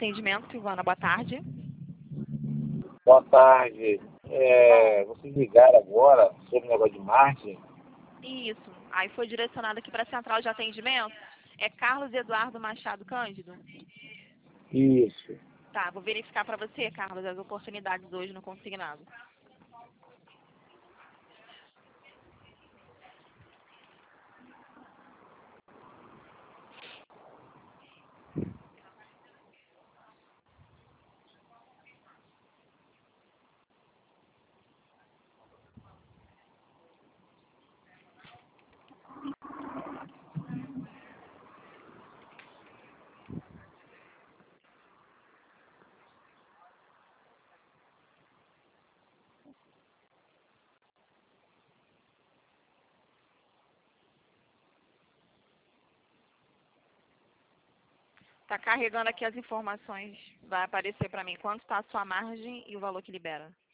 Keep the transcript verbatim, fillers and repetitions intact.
Atendimento, Silvana, boa tarde. Boa tarde. É, vocês ligaram agora sobre o negócio de margem? Isso. Aí foi direcionado aqui para a central de atendimento. É Carlos Eduardo Machado Cândido? Isso. Tá, vou verificar para você, Carlos, as oportunidades hoje no consignado. Tá carregando aqui as informações. Vai aparecer para mim quanto está a sua margem e o valor que libera.